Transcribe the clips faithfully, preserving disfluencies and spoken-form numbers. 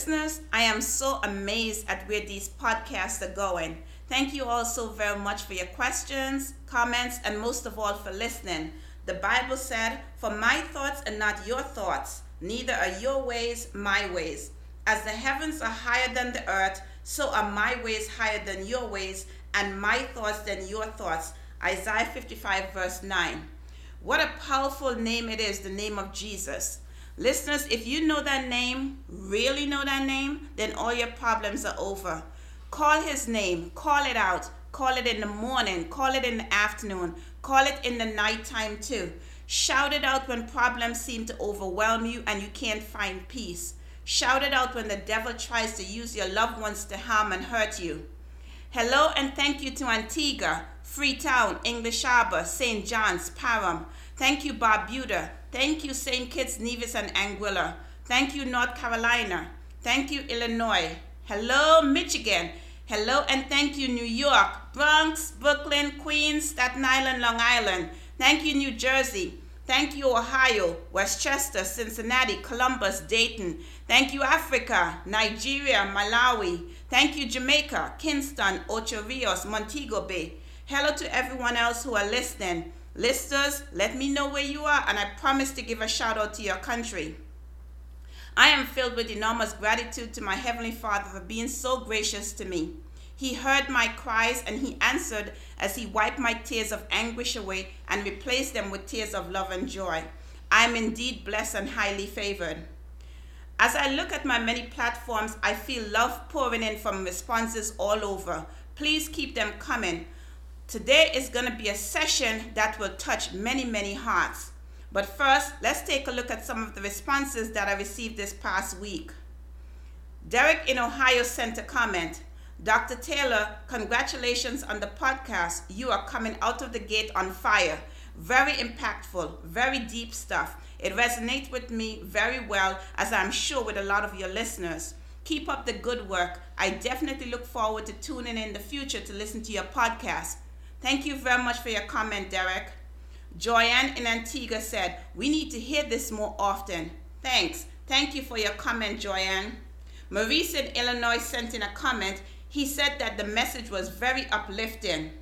Listeners, I am so amazed at where these podcasts are going. Thank you all so very much for your questions, comments, and most of all for listening. The Bible said, "For my thoughts are not your thoughts, neither are your ways my ways. As the heavens are higher than the earth, so are my ways higher than your ways, and my thoughts than your thoughts." Isaiah fifty-five verse nine. What a powerful name it is, the name of Jesus. Listeners, if you know that name, really know that name, then all your problems are over. Call his name, call it out, call it in the morning, call it in the afternoon, call it in the nighttime too. Shout it out when problems seem to overwhelm you and you can't find peace. Shout it out when the devil tries to use your loved ones to harm and hurt you. Hello and thank you to Antigua, Freetown, English Harbor, Saint John's, Parham. Thank you, Barbuda. Thank you, Saint Kitts, Nevis, and Anguilla. Thank you, North Carolina. Thank you, Illinois. Hello, Michigan. Hello and thank you, New York, Bronx, Brooklyn, Queens, Staten Island, Long Island. Thank you, New Jersey. Thank you, Ohio, Westchester, Cincinnati, Columbus, Dayton. Thank you, Africa, Nigeria, Malawi. Thank you, Jamaica, Kingston, Ocho Rios, Montego Bay. Hello to everyone else who are listening. Listeners, let me know where you are, and I promise to give a shout out to your country. I am filled with enormous gratitude to my Heavenly Father for being so gracious to me. He heard my cries and he answered as he wiped my tears of anguish away and replaced them with tears of love and joy. I am indeed blessed and highly favored. As I look at my many platforms, I feel love pouring in from responses all over. Please keep them coming. Today is going to be a session that will touch many, many hearts. But first, let's take a look at some of the responses that I received this past week. Derek in Ohio sent a comment. Doctor Taylor, congratulations on the podcast. You are coming out of the gate on fire. Very impactful, very deep stuff. It resonates with me very well, as I'm sure with a lot of your listeners. Keep up the good work. I definitely look forward to tuning in the future to listen to your podcast. Thank you very much for your comment, Derek. Joanne in Antigua said, "We need to hear this more often." Thanks. Thank you for your comment, Joanne. Maurice in Illinois sent in a comment. He said that the message was very uplifting.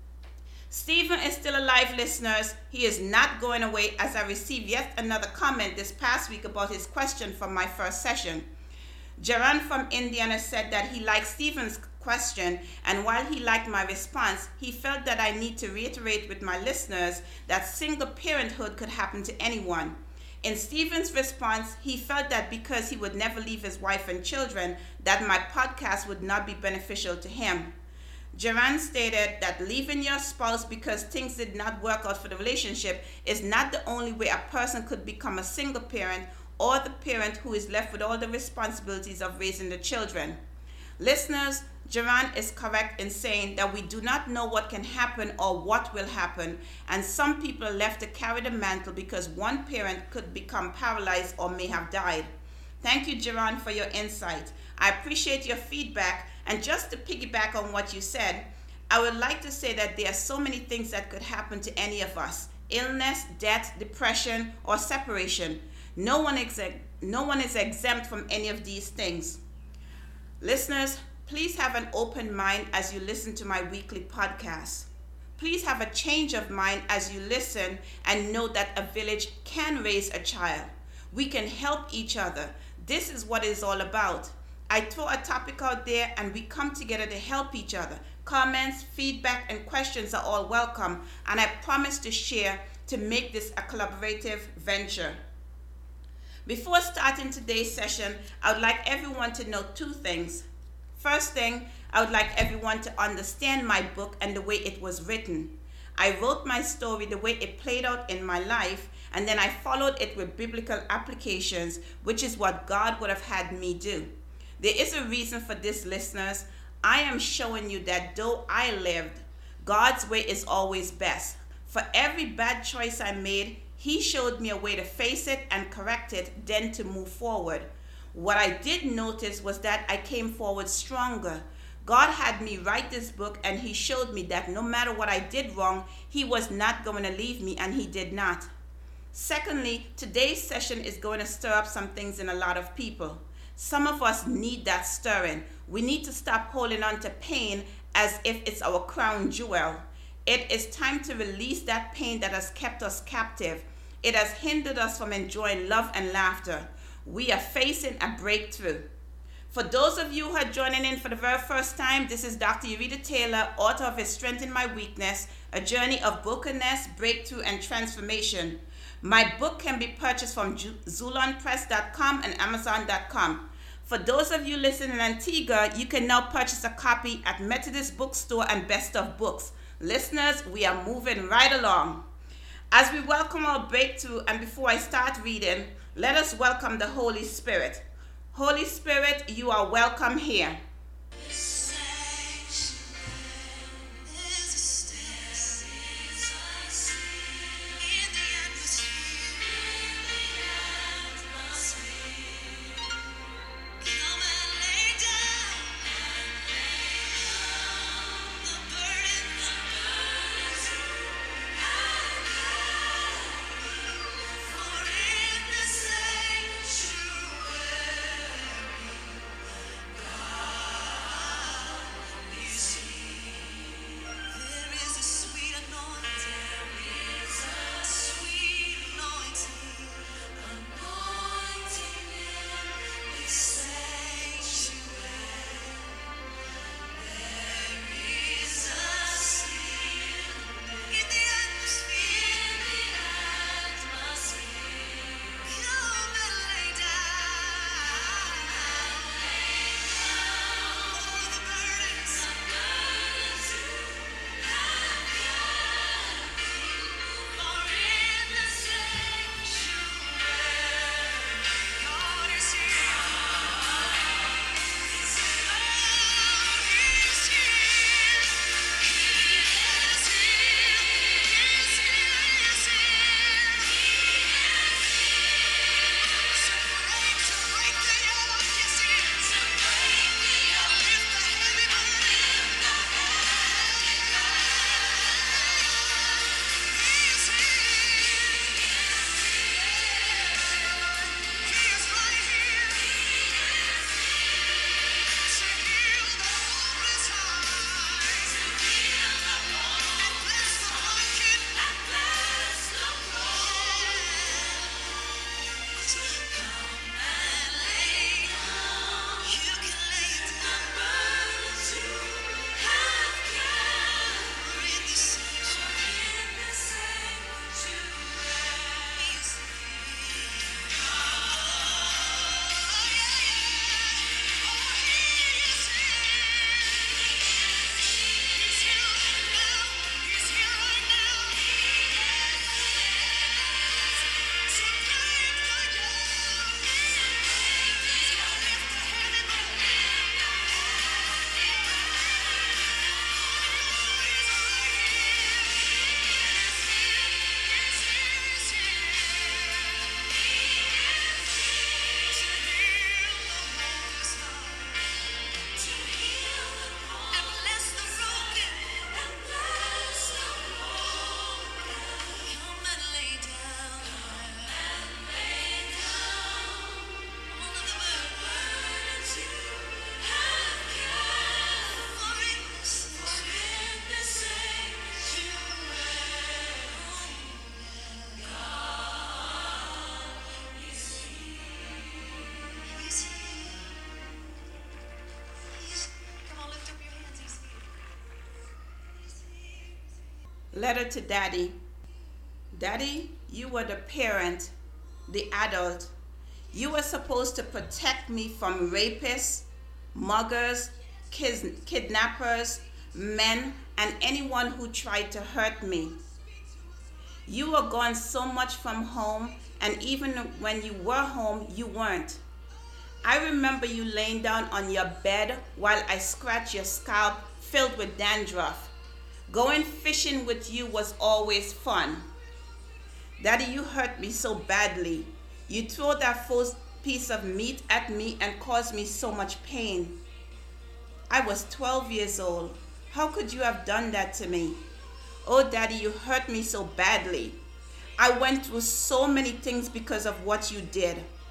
Stephen is still alive, listeners. He is not going away, as I received yet another comment this past week about his question from my first session. Jaran from Indiana said that he liked Stephen's question, and while he liked my response, he felt that I need to reiterate with my listeners that single parenthood could happen to anyone. In Stephen's response, he felt that because he would never leave his wife and children, that my podcast would not be beneficial to him. Jaran stated that leaving your spouse because things did not work out for the relationship is not the only way a person could become a single parent or the parent who is left with all the responsibilities of raising the children. Listeners, Jaran is correct in saying that we do not know what can happen or what will happen, and some people are left to carry the mantle because one parent could become paralyzed or may have died. Thank you, Jaran, for your insight. I appreciate your feedback, and just to piggyback on what you said, I would like to say that there are so many things that could happen to any of us: illness, death, depression, or separation. No one, ex- no one is exempt from any of these things. Listeners, please have an open mind as you listen to my weekly podcast. Please have a change of mind as you listen and know that a village can raise a child. We can help each other. This is what it's all about. I throw a topic out there and we come together to help each other. Comments, feedback, and questions are all welcome, and I promise to share to make this a collaborative venture. Before starting today's session, I would like everyone to know two things. First thing, I would like everyone to understand my book and the way it was written. I wrote my story the way it played out in my life, and then I followed it with biblical applications, which is what God would have had me do. There is a reason for this, listeners. I am showing you that though I lived, God's way is always best. For every bad choice I made, He showed me a way to face it and correct it, then to move forward. What I did notice was that I came forward stronger. God had me write this book, and He showed me that no matter what I did wrong, He was not going to leave me, and He did not. Secondly, today's session is going to stir up some things in a lot of people. Some of us need that stirring. We need to stop holding on to pain as if it's our crown jewel. It is time to release that pain that has kept us captive. It has hindered us from enjoying love and laughter. We are facing a breakthrough. For those of you who are joining in for the very first time, this is Doctor Ureta Taylor, author of His Strength in My Weakness, a journey of brokenness, breakthrough, and transformation. My book can be purchased from Zulon Press dot com and Amazon dot com. For those of you listening in Antigua, you can now purchase a copy at Methodist Bookstore and Best of Books. Listeners, we are moving right along. As we welcome our breakthrough, and before I start reading, let us welcome the Holy Spirit. Holy Spirit, you are welcome here. Letter to Daddy. Daddy, you were the parent, the adult. You were supposed to protect me from rapists, muggers, kid- kidnappers, men, and anyone who tried to hurt me. You were gone so much from home, and even when you were home, you weren't. I remember you laying down on your bed while I scratched your scalp filled with dandruff. Going fishing with you was always fun. Daddy, you hurt me so badly. You threw that first piece of meat at me and caused me so much pain. I was twelve years old. How could you have done that to me? Oh, Daddy, you hurt me so badly. I went through so many things because of what you did.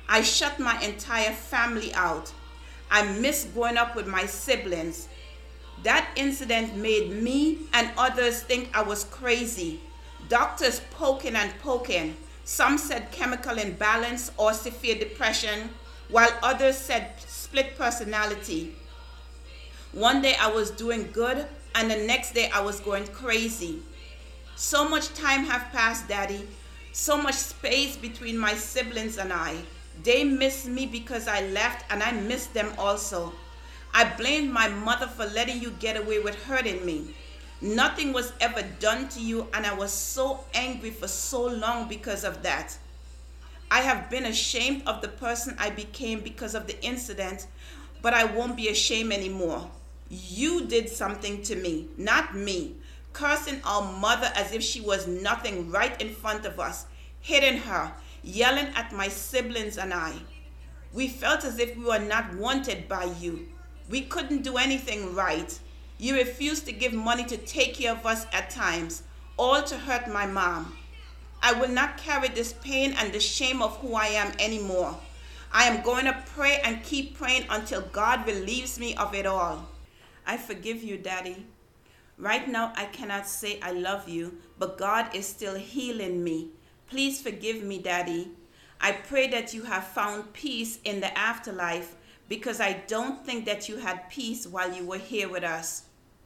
I shut my entire family out. I missed growing up with my siblings. That incident made me and others think I was crazy. Doctors poking and poking. Some said chemical imbalance or severe depression, while others said split personality. One day I was doing good, and the next day I was going crazy. So much time have passed, Daddy. So much space between my siblings and I. They miss me because I left, and I miss them also. I blamed my mother for letting you get away with hurting me. Nothing was ever done to you, and I was so angry for so long because of that. I have been ashamed of the person I became because of the incident, but I won't be ashamed anymore. You did something to me, not me. Cursing our mother as if she was nothing right in front of us, hitting her, yelling at my siblings and I. We felt as if we were not wanted by you. We couldn't do anything right. You refused to give money to take care of us at times, all to hurt my mom. I will not carry this pain and the shame of who I am anymore. I am going to pray and keep praying until God relieves me of it all. I forgive you, Daddy. Right now, I cannot say I love you, but God is still healing me. Please forgive me, Daddy. I pray that you have found peace in the afterlife, because I don't think that you had peace while you were here with us.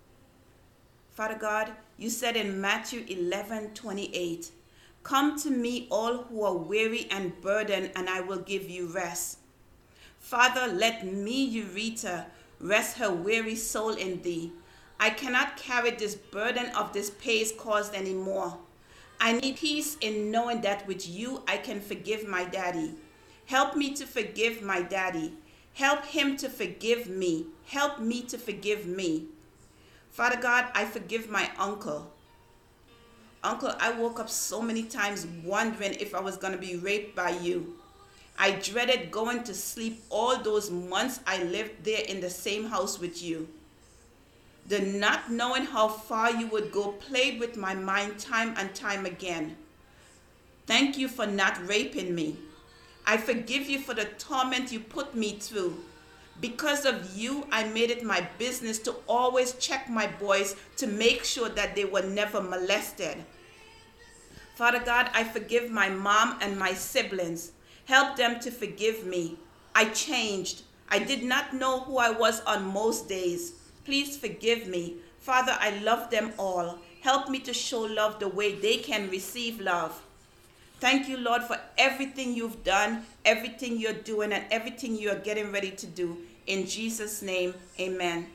Father God, you said in Matthew eleven twenty-eight, "Come to me, all who are weary and burdened, and I will give you rest." Father, let me, Eureka, rest her weary soul in thee. I cannot carry this burden of this past caused anymore. I need peace in knowing that with you I can forgive my daddy. Help me to forgive my daddy. Help him to forgive me. Help me to forgive me. Father God, I forgive my uncle. Uncle, I woke up so many times wondering if I was going to be raped by you. I dreaded going to sleep all those months I lived there in the same house with you. The not knowing how far you would go played with my mind time and time again. Thank you for not raping me. I forgive you for the torment you put me through. Because of you, I made it my business to always check my boys to make sure that they were never molested. Father God, I forgive my mom and my siblings. Help them to forgive me. I changed. I did not know who I was on most days. Please forgive me. Father, I love them all. Help me to show love the way they can receive love. Thank you, Lord, for everything you've done, everything you're doing, and everything you're getting ready to do. In Jesus' name, amen.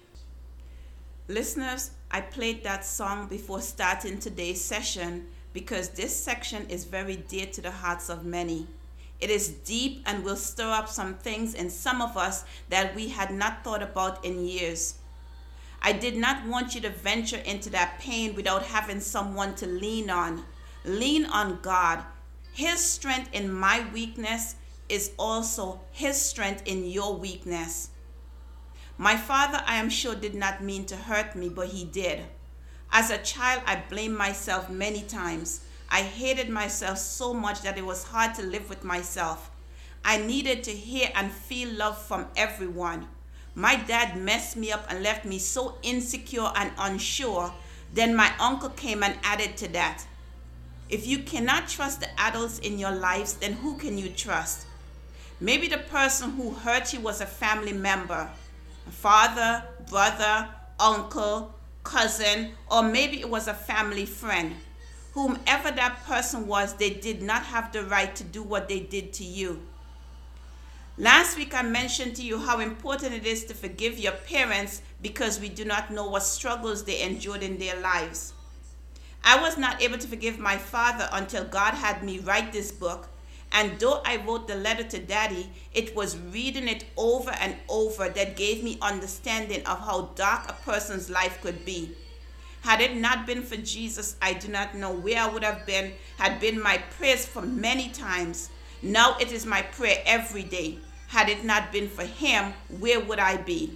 Listeners, I played that song before starting today's session because this section is very dear to the hearts of many. It is deep and will stir up some things in some of us that we had not thought about in years. I did not want you to venture into that pain without having someone to lean on. Lean on God. His strength in my weakness is also His strength in your weakness. My father, I am sure, did not mean to hurt me, but he did. As a child, I blamed myself many times. I hated myself so much that it was hard to live with myself. I needed to hear and feel love from everyone. My dad messed me up and left me so insecure and unsure. Then my uncle came and added to that. If you cannot trust the adults in your lives, then who can you trust? Maybe the person who hurt you was a family member, a father, brother, uncle, cousin, or maybe it was a family friend. Whomever that person was, they did not have the right to do what they did to you. Last week I mentioned to you how important it is to forgive your parents because we do not know what struggles they endured in their lives. I was not able to forgive my father until God had me write this book, and though I wrote the letter to Daddy, it was reading it over and over that gave me understanding of how dark a person's life could be. Had it not been for Jesus, I do not know where I would have been, had been my prayers for many times. Now it is my prayer every day. Had it not been for him, where would I be?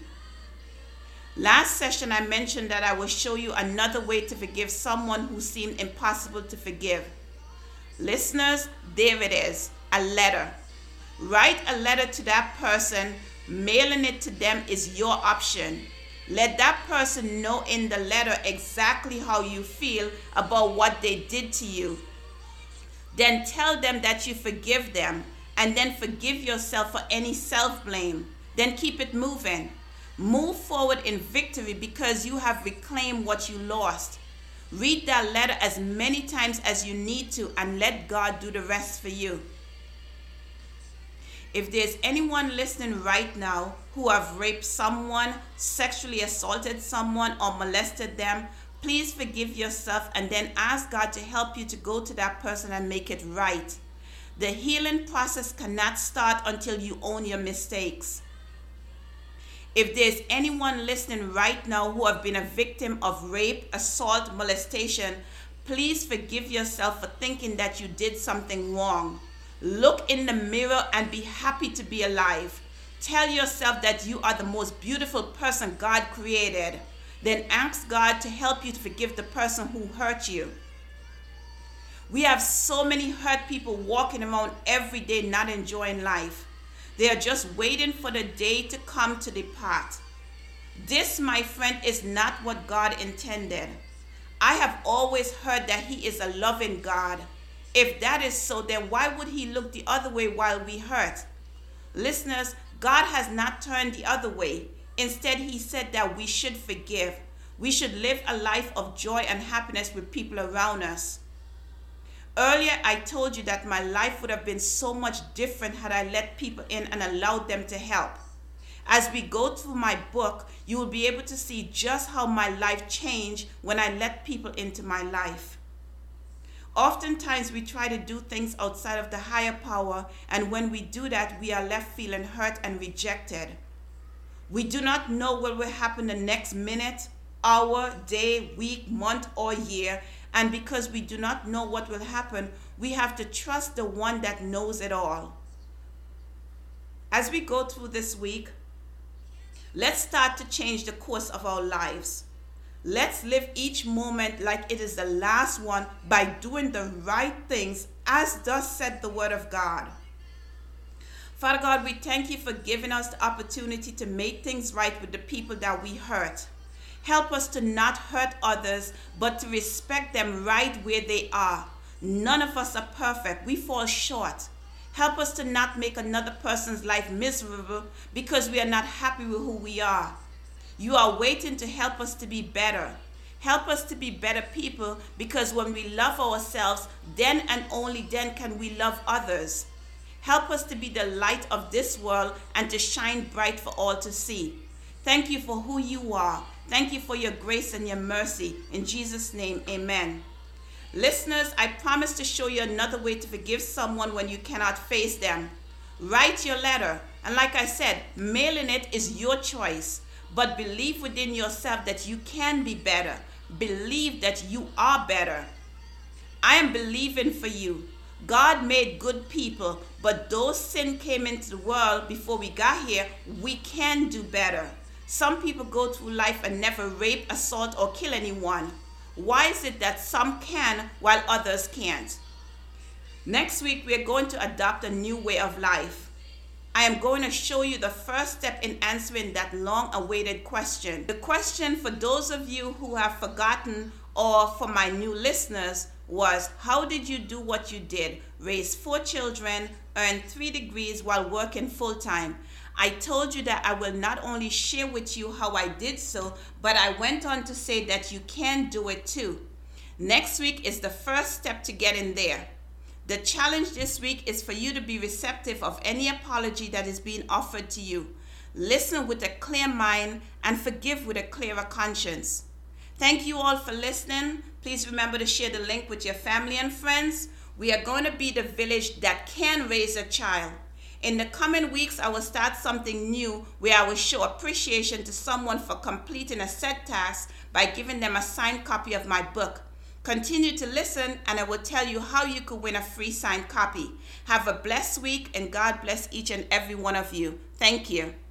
Last session, I mentioned that I will show you another way to forgive someone who seemed impossible to forgive. Listeners, there it is, a letter. Write a letter to that person. Mailing it to them is your option. Let that person know in the letter exactly how you feel about what they did to you. Then tell them that you forgive them, and then forgive yourself for any self-blame. Then keep it moving. Move forward in victory because you have reclaimed what you lost. Read that letter as many times as you need to and let God do the rest for you. If there's anyone listening right now who have raped someone, sexually assaulted someone, or molested them, please forgive yourself and then ask God to help you to go to that person and make it right. The healing process cannot start until you own your mistakes. If there's anyone listening right now who have been a victim of rape, assault, molestation, please forgive yourself for thinking that you did something wrong. Look in the mirror and be happy to be alive. Tell yourself that you are the most beautiful person God created. Then ask God to help you to forgive the person who hurt you. We have so many hurt people walking around every day not enjoying life. They are just waiting for the day to come to depart. This, my friend, is not what God intended. I have always heard that He is a loving God. If that is so, then why would He look the other way while we hurt? Listeners, God has not turned the other way. Instead, He said that we should forgive. We should live a life of joy and happiness with people around us. Earlier, I told you that my life would have been so much different had I let people in and allowed them to help. As we go through my book, you will be able to see just how my life changed when I let people into my life. Oftentimes, we try to do things outside of the higher power, and when we do that, we are left feeling hurt and rejected. We do not know what will happen the next minute, hour, day, week, month, or year, and because we do not know what will happen, we have to trust the one that knows it all. As we go through this week, let's start to change the course of our lives. Let's live each moment like it is the last one by doing the right things, as thus said the word of God. Father God, we thank you for giving us the opportunity to make things right with the people that we hurt. Help us to not hurt others, but to respect them right where they are. None of us are perfect. We fall short. Help us to not make another person's life miserable because we are not happy with who we are. You are waiting to help us to be better. Help us to be better people, because when we love ourselves, then and only then can we love others. Help us to be the light of this world and to shine bright for all to see. Thank you for who you are. Thank you for your grace and your mercy. In Jesus' name, amen. Listeners, I promise to show you another way to forgive someone when you cannot face them. Write your letter. And like I said, mailing it is your choice. But believe within yourself that you can be better. Believe that you are better. I am believing for you. God made good people, but though sin came into the world before we got here, we can do better. Some people go through life and never rape, assault, or kill anyone. Why is it that some can while others can't? Next week, we are going to adopt a new way of life. I am going to show you the first step in answering that long-awaited question. The question, for those of you who have forgotten, or for my new listeners, was, how did you do what you did? Raise four children, earn three degrees while working full-time. I told you that I will not only share with you how I did so, but I went on to say that you can do it too. Next week is the first step to getting there. The challenge this week is for you to be receptive of any apology that is being offered to you. Listen with a clear mind and forgive with a clearer conscience. Thank you all for listening. Please remember to share the link with your family and friends. We are going to be the village that can raise a child. In the coming weeks, I will start something new where I will show appreciation to someone for completing a set task by giving them a signed copy of my book. Continue to listen, and I will tell you how you could win a free signed copy. Have a blessed week, and God bless each and every one of you. Thank you.